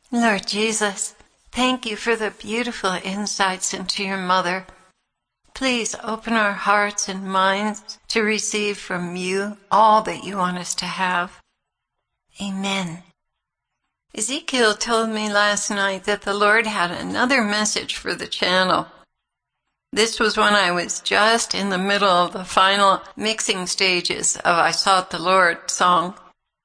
Lord Jesus, thank you for the beautiful insights into your mother. Please open our hearts and minds to receive from you all that you want us to have. Amen. Ezekiel told me last night that the Lord had another message for the channel. This was when I was just in the middle of the final mixing stages of I Sought the Lord song.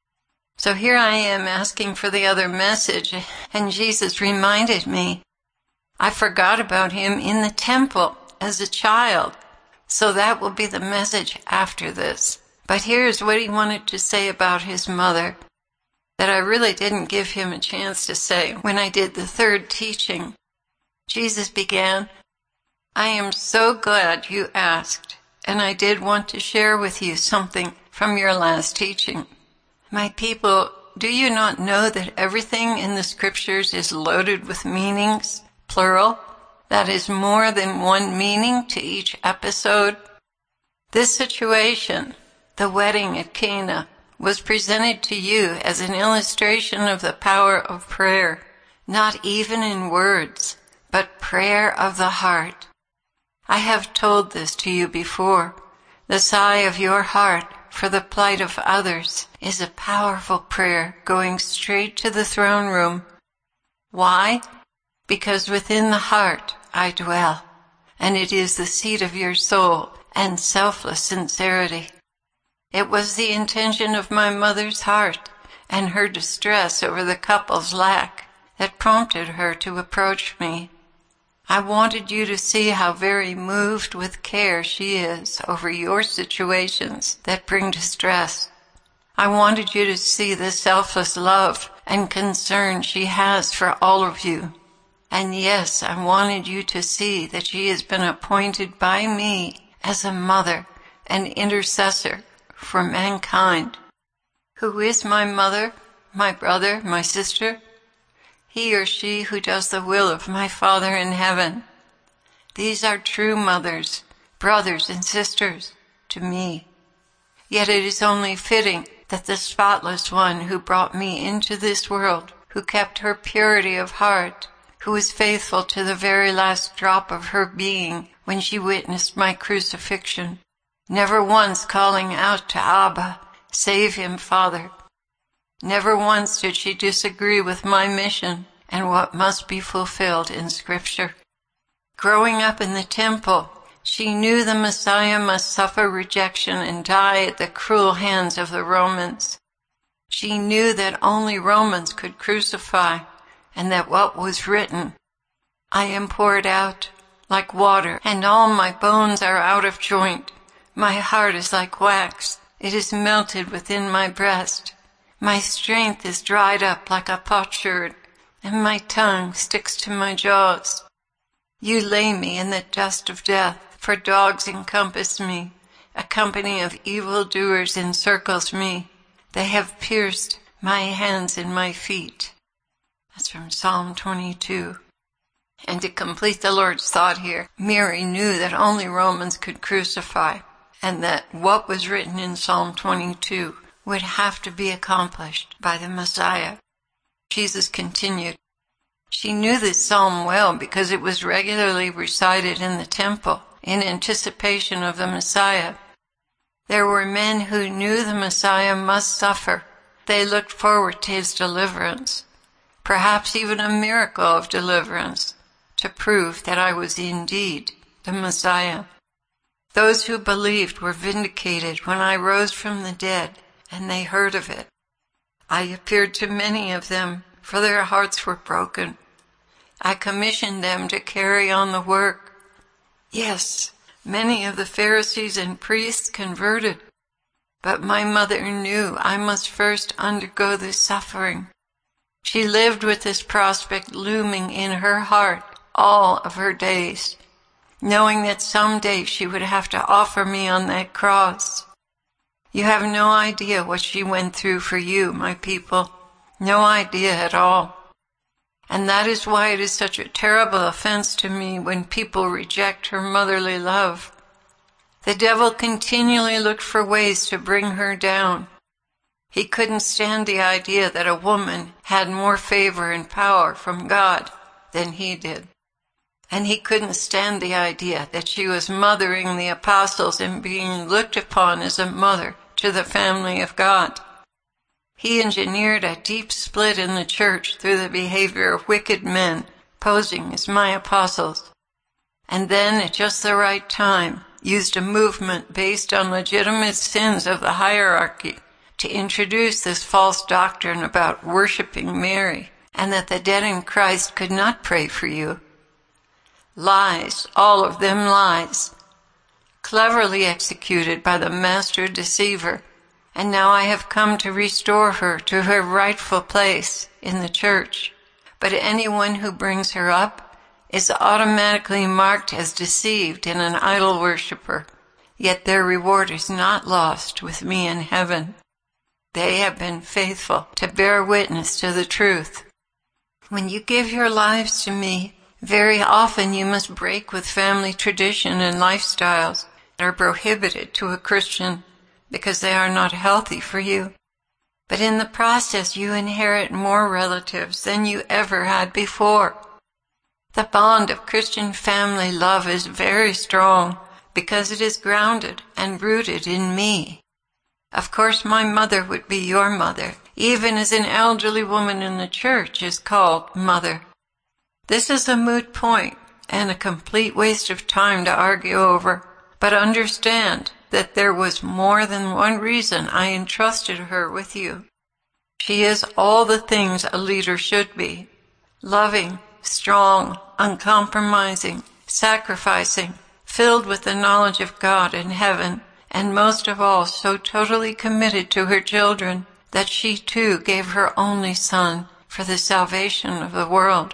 So here I am asking for the other message, and Jesus reminded me. I forgot about him in the temple as a child, so that will be the message after this. But here's what he wanted to say about his mother that I really didn't give him a chance to say when I did the third teaching. Jesus began, I am so glad you asked, and I did want to share with you something from your last teaching. My people, do you not know that everything in the scriptures is loaded with meanings, plural? That is more than one meaning to each episode. This situation, the wedding at Cana, was presented to you as an illustration of the power of prayer, not even in words, but prayer of the heart. I have told this to you before. The sigh of your heart for the plight of others is a powerful prayer going straight to the throne room. Why? Because within the heart I dwell, and it is the seat of your soul and selfless sincerity. It was the intention of my mother's heart and her distress over the couple's lack that prompted her to approach me. I wanted you to see how very moved with care she is over your situations that bring distress. I wanted you to see the selfless love and concern she has for all of you. And yes, I wanted you to see that she has been appointed by me as a mother and intercessor for mankind. Who is my mother, my brother, my sister? He or she who does the will of my Father in heaven. These are true mothers, brothers and sisters to me. Yet it is only fitting that the spotless one who brought me into this world, who kept her purity of heart, who was faithful to the very last drop of her being when she witnessed my crucifixion, never once calling out to Abba, save him, Father. Never once did she disagree with my mission and what must be fulfilled in Scripture. Growing up in the temple, she knew the Messiah must suffer rejection and die at the cruel hands of the Romans. She knew that only Romans could crucify, and that what was written, I am poured out like water, and all my bones are out of joint. My heart is like wax, it is melted within my breast. My strength is dried up like a potsherd, and my tongue sticks to my jaws. You lay me in the dust of death, for dogs encompass me. A company of evildoers encircles me. They have pierced my hands and my feet. That's from Psalm 22. And to complete the Lord's thought here, Mary knew that only Romans could crucify, and that what was written in Psalm 22 would have to be accomplished by the Messiah. Jesus continued. She knew this psalm well because it was regularly recited in the temple in anticipation of the Messiah. There were men who knew the Messiah must suffer. They looked forward to his deliverance, perhaps even a miracle of deliverance, to prove that I was indeed the Messiah. Those who believed were vindicated when I rose from the dead, and they heard of it. I appeared to many of them, for their hearts were broken. I commissioned them to carry on the work. Yes, many of the Pharisees and priests converted, but my mother knew I must first undergo this suffering. She lived with this prospect looming in her heart all of her days, knowing that someday she would have to offer me on that cross. You have no idea what she went through for you, my people. No idea at all. And that is why it is such a terrible offense to me when people reject her motherly love. The devil continually looked for ways to bring her down. He couldn't stand the idea that a woman had more favor and power from God than he did. And he couldn't stand the idea that she was mothering the apostles and being looked upon as a mother to the family of God. He engineered a deep split in the church through the behavior of wicked men posing as my apostles. And then, at just the right time, used a movement based on legitimate sins of the hierarchy to introduce this false doctrine about worshiping Mary and that the dead in Christ could not pray for you. Lies, all of them lies, cleverly executed by the master deceiver, and now I have come to restore her to her rightful place in the church. But anyone who brings her up is automatically marked as deceived and an idol worshiper, yet their reward is not lost with me in heaven. They have been faithful to bear witness to the truth. When you give your lives to me, very often you must break with family tradition and lifestyles that are prohibited to a Christian because they are not healthy for you. But in the process you inherit more relatives than you ever had before. The bond of Christian family love is very strong because it is grounded and rooted in me. Of course, my mother would be your mother, even as an elderly woman in the church is called mother. This is a moot point and a complete waste of time to argue over, but understand that there was more than one reason I entrusted her with you. She is all the things a leader should be: loving, strong, uncompromising, sacrificing, filled with the knowledge of God and heaven, and most of all so totally committed to her children that she too gave her only son for the salvation of the world.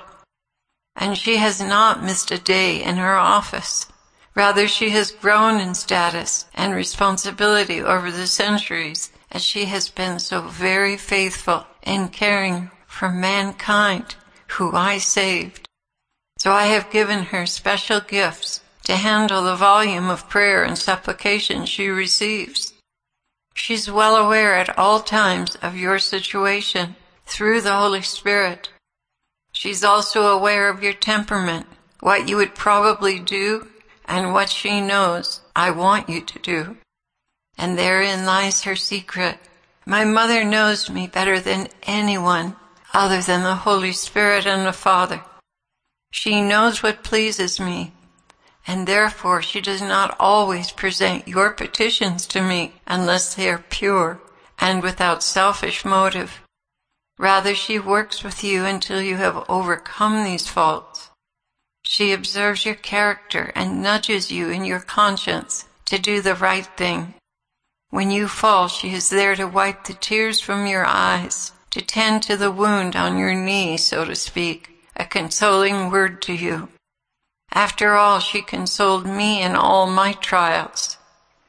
And she has not missed a day in her office. Rather, she has grown in status and responsibility over the centuries, as she has been so very faithful in caring for mankind, who I saved. So I have given her special gifts to handle the volume of prayer and supplication she receives. She's well aware at all times of your situation through the Holy Spirit. She's also aware of your temperament, what you would probably do, and what she knows I want you to do. And therein lies her secret. My mother knows me better than anyone other than the Holy Spirit and the Father. She knows what pleases me, and therefore she does not always present your petitions to me unless they are pure and without selfish motive. Rather, she works with you until you have overcome these faults. She observes your character and nudges you in your conscience to do the right thing. When you fall, she is there to wipe the tears from your eyes, to tend to the wound on your knee, so to speak, a consoling word to you. After all, she consoled me in all my trials.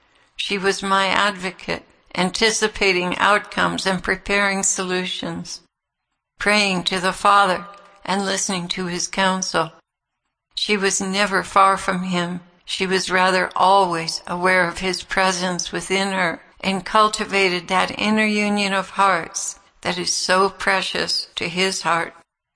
She was my advocate, anticipating outcomes and preparing solutions, praying to the Father and listening to his counsel. She was never far from him. She was rather always aware of his presence within her and cultivated that inner union of hearts that is so precious to his heart.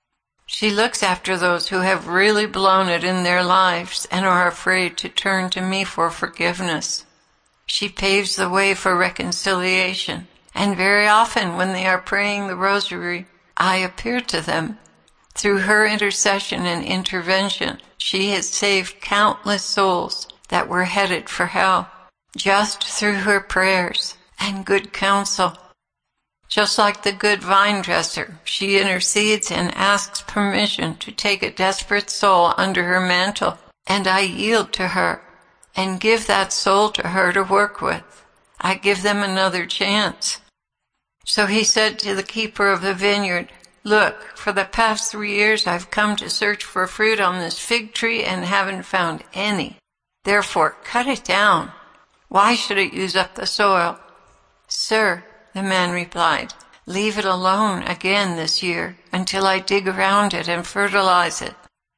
She looks after those who have really blown it in their lives and are afraid to turn to me for forgiveness. She paves the way for reconciliation, and very often when they are praying the rosary, I appear to them. Through her intercession and intervention, she has saved countless souls that were headed for hell, just through her prayers and good counsel. Just like the good vine dresser, she intercedes and asks permission to take a desperate soul under her mantle, and I yield to her and give that soul to her to work with. I give them another chance. So he said to the keeper of the vineyard, "Look, for the past 3 years I've come to search for fruit on this fig tree and haven't found any. Therefore, cut it down. Why should it use up the soil?" "Sir," the man replied, "leave it alone again this year until I dig around it and fertilize it.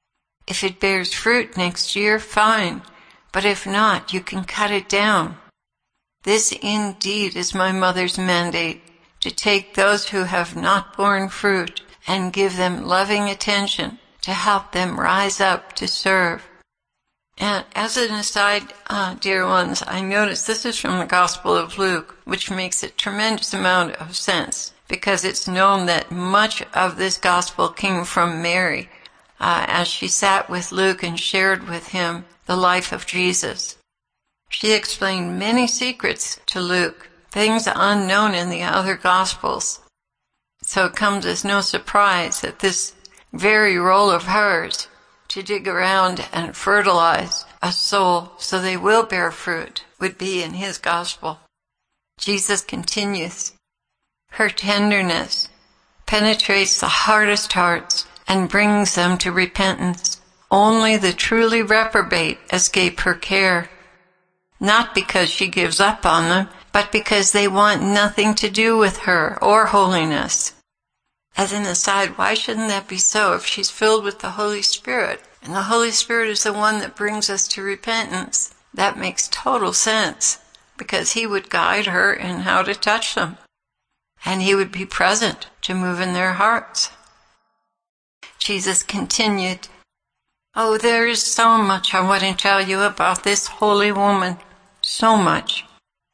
If it bears fruit next year, fine, but if not, you can cut it down." This indeed is my mother's mandate, to take those who have not borne fruit and give them loving attention to help them rise up to serve. And as an aside, dear ones, I notice this is from the Gospel of Luke, which makes a tremendous amount of sense, because it's known that much of this gospel came from Mary, as she sat with Luke and shared with him the life of Jesus. She explained many secrets to Luke, things unknown in the other Gospels. So it comes as no surprise that this very role of hers, to dig around and fertilize a soul so they will bear fruit, would be in his Gospel. Jesus continues, her tenderness penetrates the hardest hearts and brings them to repentance. Only the truly reprobate escape her care. Not because she gives up on them, but because they want nothing to do with her or holiness. As an aside, why shouldn't that be so if she's filled with the Holy Spirit? And the Holy Spirit is the one that brings us to repentance. That makes total sense, because he would guide her in how to touch them. And he would be present to move in their hearts. Jesus continued, oh, there is so much I want to tell you about this holy woman. So much.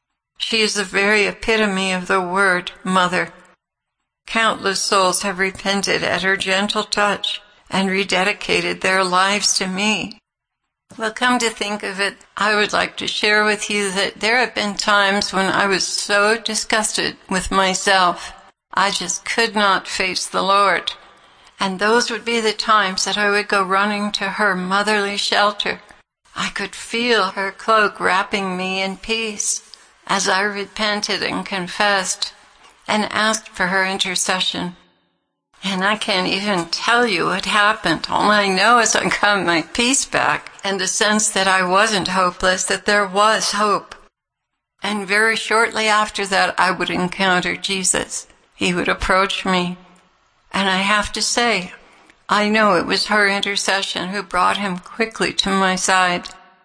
She is the very epitome of the word mother. Countless souls have repented at her gentle touch and rededicated their lives to me. Well, come to think of it, I would like to share with you that there have been times when I was so disgusted with myself, I just could not face the Lord. And those would be the times that I would go running to her motherly shelter. I could feel her cloak wrapping me in peace as I repented and confessed and asked for her intercession. And I can't even tell you what happened. All I know is I got my peace back and a sense that I wasn't hopeless, that there was hope. And very shortly after that, I would encounter Jesus. He would approach me. And I have to say, I know it was her intercession who brought him quickly to my side.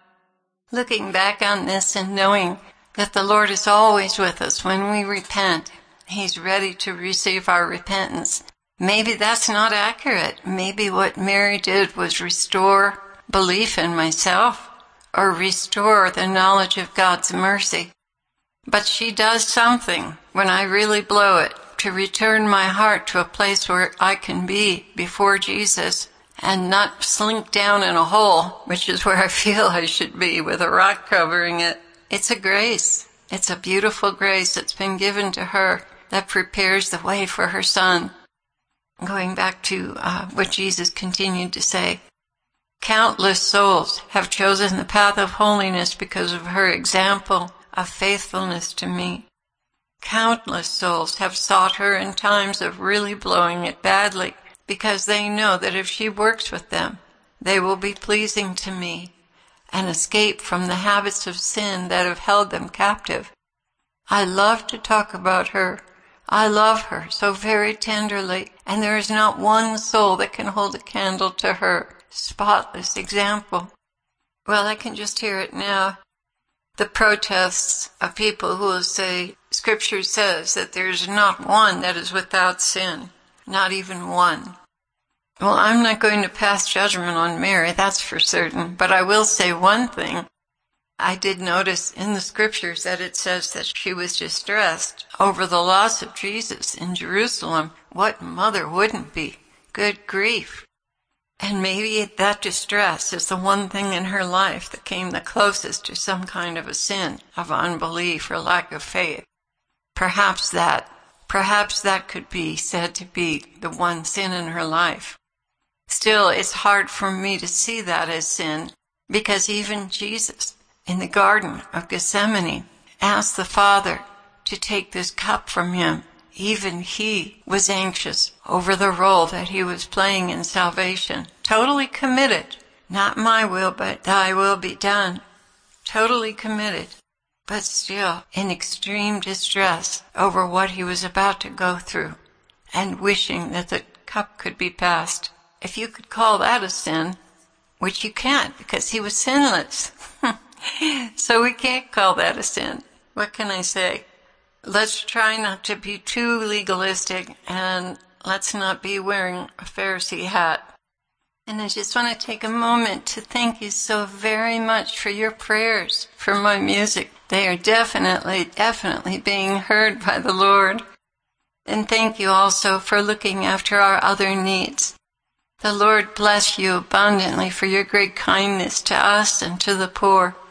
Looking back on this and knowing that the Lord is always with us when we repent, he's ready to receive our repentance. Maybe that's not accurate. Maybe what Mary did was restore belief in myself or restore the knowledge of God's mercy. But she does something when I really blow it to return my heart to a place where I can be before Jesus and not slink down in a hole, which is where I feel I should be with a rock covering it. It's a grace. It's a beautiful grace that's been given to her that prepares the way for her son. Going back to what Jesus continued to say, countless souls have chosen the path of holiness because of her example of faithfulness to me. Countless souls have sought her in times of really blowing it badly because they know that if she works with them, they will be pleasing to me and escape from the habits of sin that have held them captive. I love to talk about her. I love her so very tenderly, and there is not one soul that can hold a candle to her spotless example. Well, I can just hear it now. The protests of people who will say, Scripture says that there's not one that is without sin, not even one. Well, I'm not going to pass judgment on Mary, that's for certain, but I will say one thing. I did notice in the Scriptures that it says that she was distressed over the loss of Jesus in Jerusalem. What mother wouldn't be? Good grief. And maybe that distress is the one thing in her life that came the closest to some kind of a sin of unbelief or lack of faith. Perhaps that could be said to be the one sin in her life. Still, it's hard for me to see that as sin, because even Jesus, in the Garden of Gethsemane, asked the Father to take this cup from him. Even he was anxious over the role that he was playing in salvation. Totally committed. Not my will, but thy will be done. Totally committed. But still in extreme distress over what he was about to go through and wishing that the cup could be passed. If you could call that a sin, which you can't because he was sinless. So we can't call that a sin. What can I say? let's try not to be too legalistic, and let's not be wearing a Pharisee hat. And I just want to take a moment to thank you so very much for your prayers for my music. They are definitely being heard by the Lord. And thank you also for looking after our other needs. The Lord bless you abundantly for your great kindness to us and to the poor.